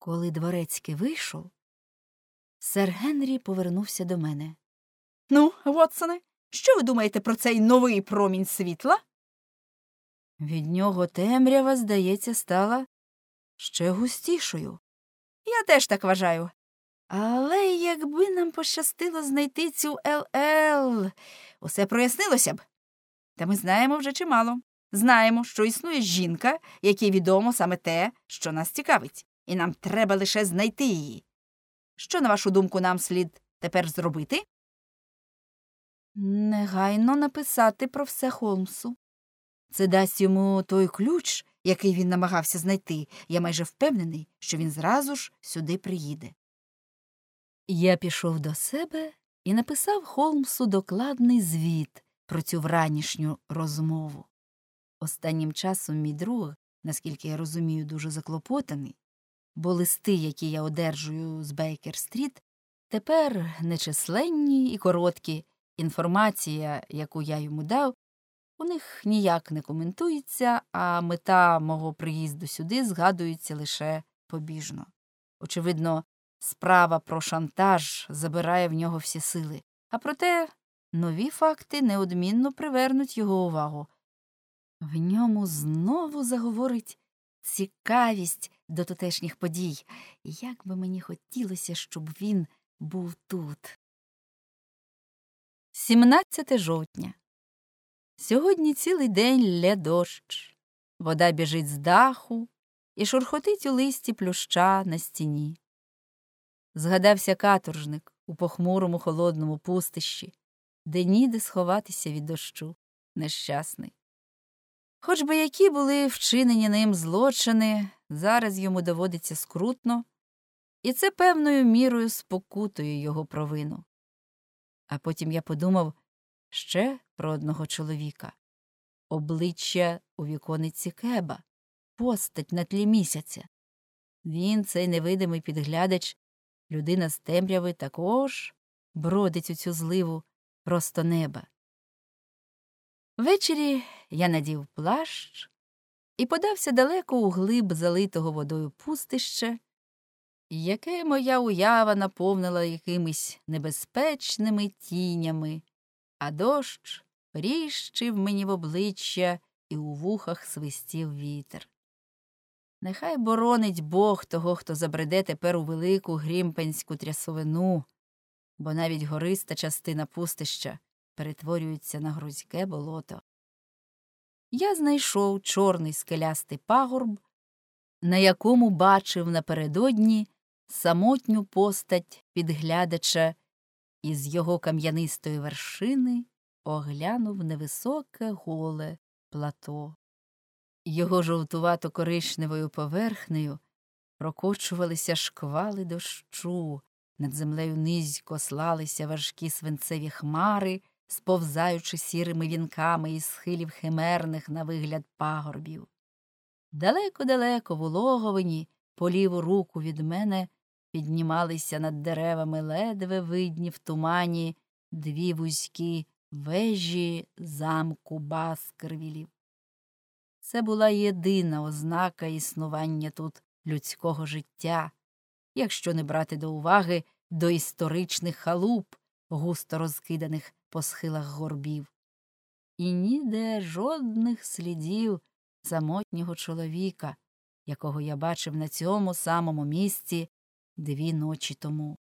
Коли дворецький вийшов, сер Генрі повернувся до мене. Ну, Вотсоне, що ви думаєте про цей новий промінь світла? Від нього темрява, здається, стала ще густішою. Я теж так вважаю. Але якби нам пощастило знайти цю ЛЛ, усе прояснилося б. Та ми знаємо вже чимало. Знаємо, що існує жінка, якій відомо саме те, що нас цікавить, і нам треба лише знайти її. Що, на вашу думку, нам слід тепер зробити? Негайно написати про все Холмсу. Це дасть йому той ключ, який він намагався знайти. Я майже впевнений, що він зразу ж сюди приїде. Я пішов до себе і написав Холмсу докладний звіт про цю вранішню розмову. Останнім часом мій друг, наскільки я розумію, дуже заклопотаний, бо листи, які я одержую з Бейкер-стріт, тепер нечисленні і короткі. Інформація, яку я йому дав, у них ніяк не коментується, а мета мого приїзду сюди згадується лише побіжно. Очевидно, справа про шантаж забирає в нього всі сили, а проте нові факти неодмінно привернуть його увагу. В ньому знову заговорить цікавість до тутешніх подій. Як би мені хотілося, щоб він був тут. 17 жовтня. Сьогодні цілий день лє дощ. Вода біжить з даху і шурхотить у листі плюща на стіні. Згадався каторжник у похмурому холодному пустищі, де ніде сховатися від дощу, нещасний. Хоч би які були вчинені ним злочини, зараз йому доводиться скрутно, і це певною мірою спокутує його провину. А потім я подумав ще про одного чоловіка. Обличчя у вікониці Кеба, постать на тлі місяця. Він, цей невидимий підглядач, людина з темряви, також бродить у цю зливу просто неба. Ввечері я надів плащ і подався далеко у глиб залитого водою пустища, яке моя уява наповнила якимись небезпечними тінями, а дощ пріщив мені в обличчя і у вухах свистів вітер. Нехай боронить Бог того, хто забреде тепер у велику грімпенську трясовину, бо навіть гориста частина пустища перетворюється на грузьке болото. Я знайшов чорний скелястий пагорб, на якому бачив напередодні самотню постать підглядача, і з його кам'янистої вершини оглянув невисоке голе плато. Його жовтувато-коричневою поверхнею прокочувалися шквали дощу, над землею низько слалися важкі свинцеві хмари, сповзаючи сірими вінками із схилів химерних на вигляд пагорбів. Далеко-далеко в улоговині, по ліву руку від мене, піднімалися над деревами ледве видні в тумані дві вузькі вежі замку Баскервілів. Це була єдина ознака існування тут людського життя, якщо не брати до уваги доісторичних халуп, густо розкиданих по схилах горбів. І ніде жодних слідів самотнього чоловіка, якого я бачив на цьому самому місці 2 ночі тому.